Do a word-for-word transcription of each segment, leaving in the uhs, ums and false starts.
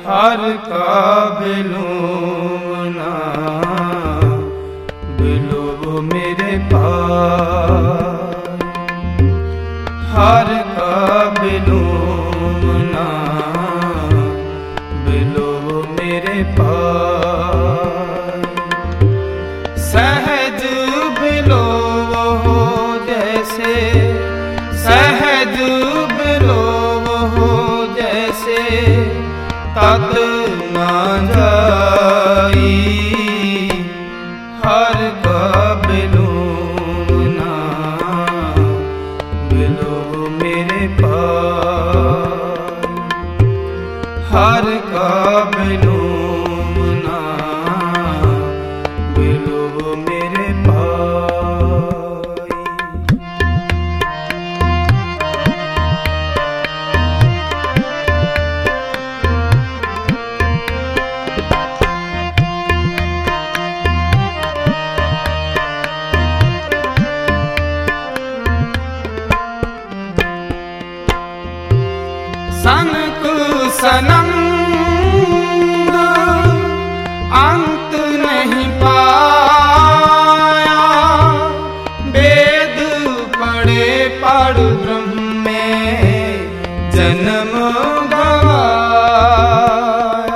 हर का बिलूना बिलो मेरे पास, हर का बिलूना बिलो मेरे पास। सहज बिलो हो जैसे, सहज बिलो हो जैसे तत न जाई, हर का बिलूना बिलो मेरे पास, हर का बिलूना बिलो मेरे पास। सनक सनंद अंत नहीं पाया, वेद पढ़े पढ़ ब्रह्म में जन्म गवाया।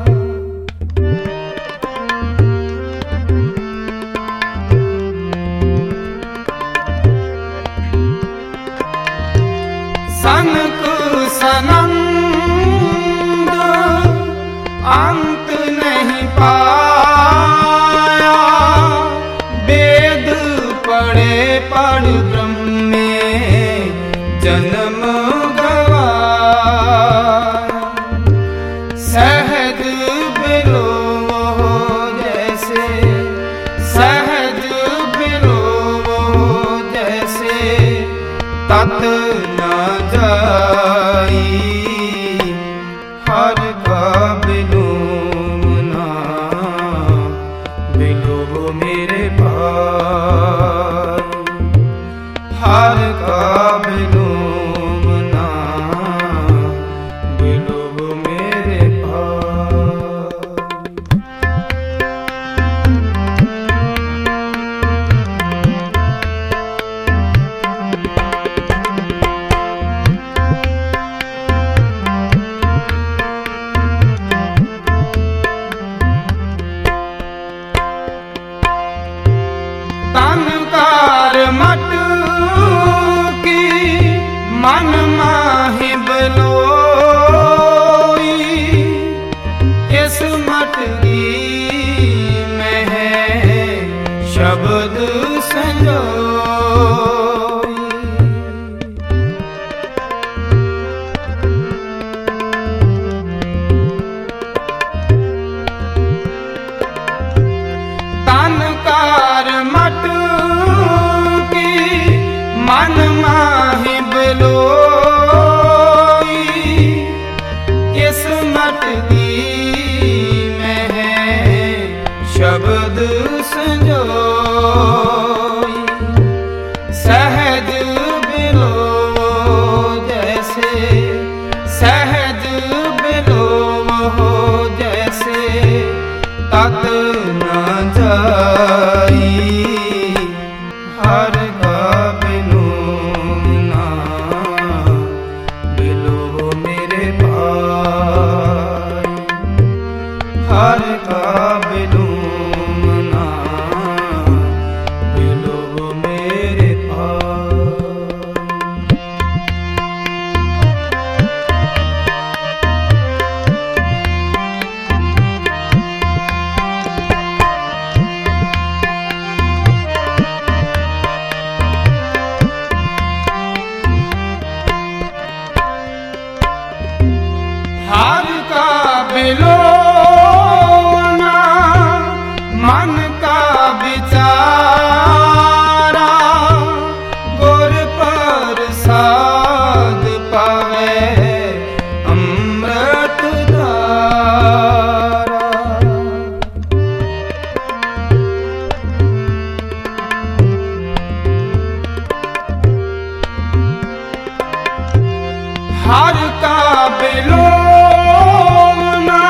सनक सनंद अंत नहीं पाया, वेद पढ़े पढ़ ब्रह्म में जन्म गवाया। सहज बिलो हो जैसे, सहज बिलो हो जैसे तत न जाई, हर का बिलूना बिलो मेरे पास, हर का बिलूना बिलो मेरे पास। तनकार मट की मन माहि बलोई, इस मट की में है शब्द संजोई। तनकार मट की मन माहि बलोई, इस मट की में है शब्द संजोई। सहज बिलो जैसे, सहज बिलो हो जैसे तत न जाई, हर का बिलूना बिलो मेरे पास, हर का बिलूना बिलो मेरे पास। हर का बिलोना मन का विचारा, गुर प्रसाद पावे अमृत धारा। हर का बिलोना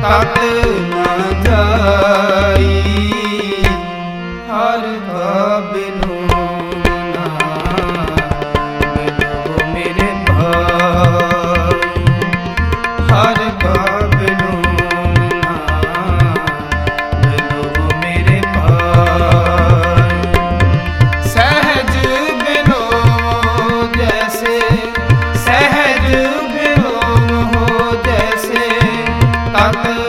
तत न जाई। हर का बिनु ना बिनु मेरे भाई। हर का बिनु ना बिनु मेरे भाई। सहज बिनो जैसे सहज बिनो हो जैसे तत